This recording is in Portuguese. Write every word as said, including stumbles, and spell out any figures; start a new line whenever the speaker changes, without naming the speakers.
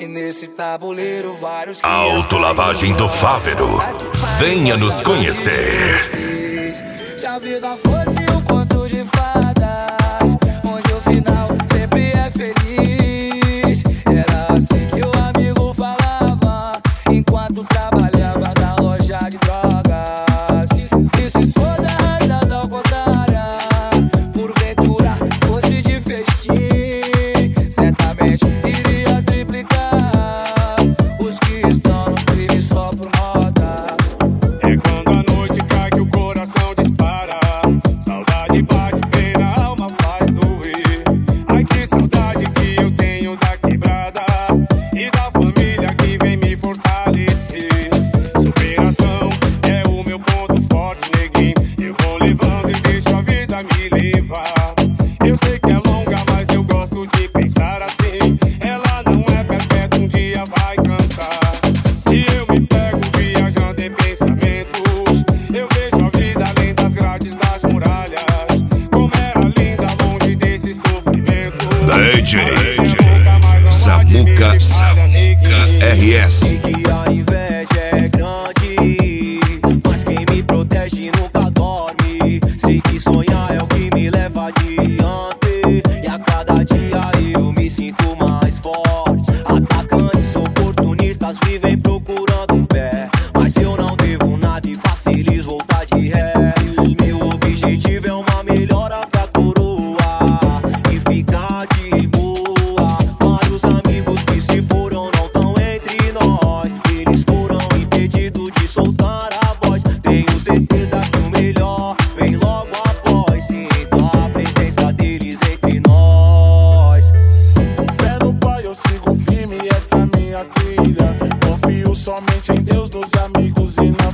E nesse tabuleiro vários
Autolavagem do Fávero. Venha nos conhecer.
Se a vida fosse um conto de fadas, onde o final sempre é feliz, era assim que o amigo falava enquanto trabalhava na loja de drogas. E se toda a realidade ao contrário, porventura fosse de festim, certamente iria triplicar os que estão no crime só por roda.
É quando a noite cai que o coração dispara, saudade bate bem na alma, faz doer. Ai, que saudade que eu tenho da quebrada e da família que vem me fortalecer. Superação é o meu ponto forte, neguinho. Eu vou levando e deixo a vida me levar. Eu sei que é longa, mas eu gosto de pensar assim. Ela não é perpétua, um dia vai cantar. Se eu me pego viajando em pensamentos, eu vejo a vida além das grades das muralhas. Como era linda longe desse sofrimento.
D J
Nunca mais não
Samuca,
vai te ver
Samuca
neguinho.
R S.
Que a inveja é grande, mas quem me protege nunca dorme. Sei que sonhar é o que me leva adiante, e a cada dia eu me sinto mais forte. Atacantes oportunistas vivem procurando um pé, mas eu não devo nada e faço eles voltar de ré. Meu objetivo é uma melhora pra coroa e ficar de boa. Vários amigos que se foram não tão entre nós, eles foram impedidos de soltar a voz. Tenho certeza que o melhor vem logo após, sinto a presença deles entre nós.
Com fé no Pai eu sigo firme, essa é minha trilha. Confio somente em Deus, nos amigos e na